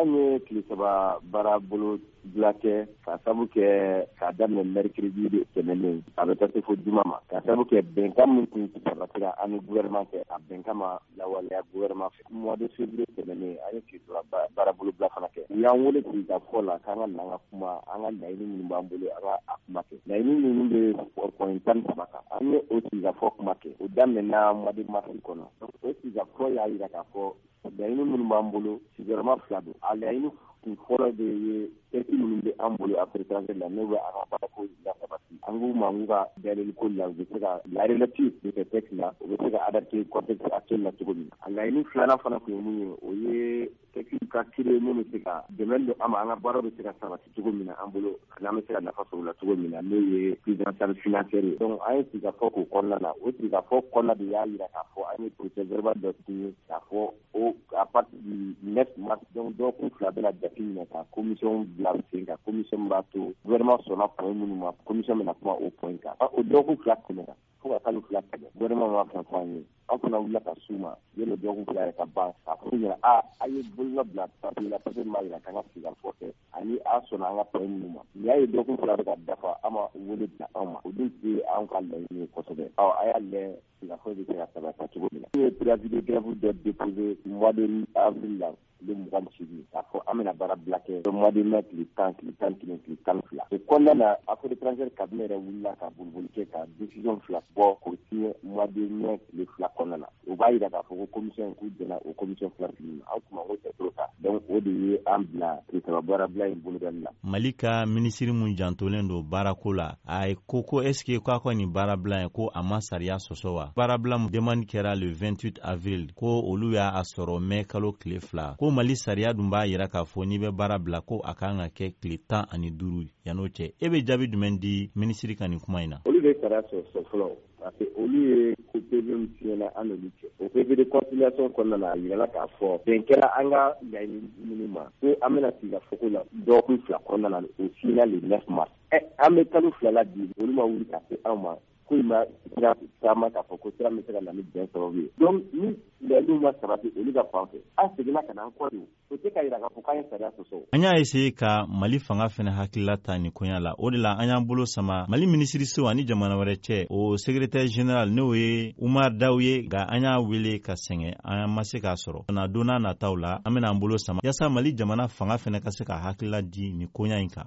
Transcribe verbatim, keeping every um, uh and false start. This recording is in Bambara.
an ye tile saba baara bolo bila kɛ ka sabu kɛ k'a daminɛ mercredi de tɛmɛnen a bɛ taa se fo juma ma ka sabu kɛ bɛnkan min tun sabatira an ni gouvernement fɛ a bɛnkan ma lawaleya gouvernement fɛ mois de février tɛmɛnen an ye tile saba baara bolo bila fana kɛ u y'an wele k'i ka fɔ la k'an ka na an ka kuma an ka laɲini minnu b'an bolo an ka a kuma kɛ laɲini minnu bɛ point tan ni saba kan an ye o sigikafɔ kuma kɛ o daminɛna mois de mars kɔnɔ o sigikafɔ y'a jira k'a fɔ laɲini minnu b'an bolo sigiyɔrɔma fila don a laɲini kun fɔlɔ de ye texte minnu bɛ an bolo après transfert la n'o bɛ an ka baarako lasabati an k'u ma k'u ka dayɛlɛli ko la u bɛ se ka la relative de ce texte la u bɛ se ka adapter contexte actuel la cogo min na a laɲini filanan fana kun ye mun ye o ye texte ka créer mun bɛ se ka dɛmɛ don an ma an ka baara bɛ se ka sabati cogo min na an bolo n'an bɛ se ka nafa sɔrɔ o la cogo min na n'o ye prise en charge financière ye donc an ye sigikafɔ k'o kɔnɔna na o sigikafɔ kɔnɔna de y'a jira k'a fɔ an ye procès verbal dɔ signé k'a fɔ o à partir du neuf mars donc dɔgɔkun fila bɛna jate minɛ ka commission bila sen kan commission b'a to gouvernement sɔnna point minnu ma commission bɛna kuma o point kan o dɔgɔkun fila tɛmɛna fo ka kalo fila tɛmɛ gouvernement ma fɛn fɔ an ye an fana wulila ka s'u ma yanni dɔgɔkun fila yɛrɛ ka ban k'a fɔ ɲɛna a a ye bolonɔ bila papier la papier m'a jira k'an ka sigikafɔ kɛ ani a sɔnna an ka point minnu ma ni y'a ye dɔgɔkun fila bɛ ka dafa an ma wele bila an ma o dun tɛ an ka laɲini ye kosɛbɛ ɔ a y'a lajɛ sigikafɔ bɛ se ka sabati cogo min na n ye préavis de grève dɔ déposé mois de avril la le mugan ni seegin k'a fɔ an bɛna baara bila kɛ mois de mai tile tan tile tan kelen tile tan ni fila o kɔnɔna na affaires étrangères cabinet yɛrɛ wulila ka boliboli kɛ ka décision fila bɔ k'o signé mois de mai tile fila kɔnɔna na o b'a jira k'a fɔ ko commission k'u dɛmɛ o commission fila fili ma an tuma ko c'est trop tard donc o de ye an bila tile saba baara bila in bolodali la. Mali ka minisiri mun jantolen don baarako la a ye ko ko est ce que k'a ka nin baara bila in ko a ma sariya sɔsɔ wa baara bila demande kɛra le vingt-huit avril ko olu y'a sɔrɔ mai kalo tile fila ko Mali sariya dun b'a yira k'a fɔ n'i bɛ baara bila ko a kan ka kɛ tile tan ani duuru yan'o cɛ e bɛ jaabi jumɛn di minisiri ka nin kuma in na. Olu bɛ sariya sɔsɔ fɔlɔ parce que olu ye ko P V min signé an n'olu cɛ o P V de conciliation kɔnɔna na a yirala k'a fɔ bɛn kɛra an ka laɲini minnu ma ko an bɛna sigikafɔ ko la dɔgɔkun fila kɔnɔna na o signé le neuf mars ɛ an bɛ kalo fila la bi olu ma wuli ka se an ma ko i ma sira caman k'a fɔ ko sira bɛ se ka na ni bɛn sababu ye donc ni laɲiniw ma sabati olu ka fan fɛ an seginna ka na an kɔ de o tɛ ka jira k'a fɔ k'an ye sariya sɔsɔ. An y'a essayé ka Mali fanga fɛnɛ hakilila ta nin koɲa la o de la an y'an bolo sama Mali minisiriso ani jamana wɛrɛ cɛ o secrétaire général n'o ye Umar Daw ye nka an y'a wele ka sɛgɛn an ma se k'a sɔrɔ na don n'a nataw la an bɛna an bolo sama yaasa Mali jamana fanga fɛnɛ ka se ka hakilila di nin koɲa in kan.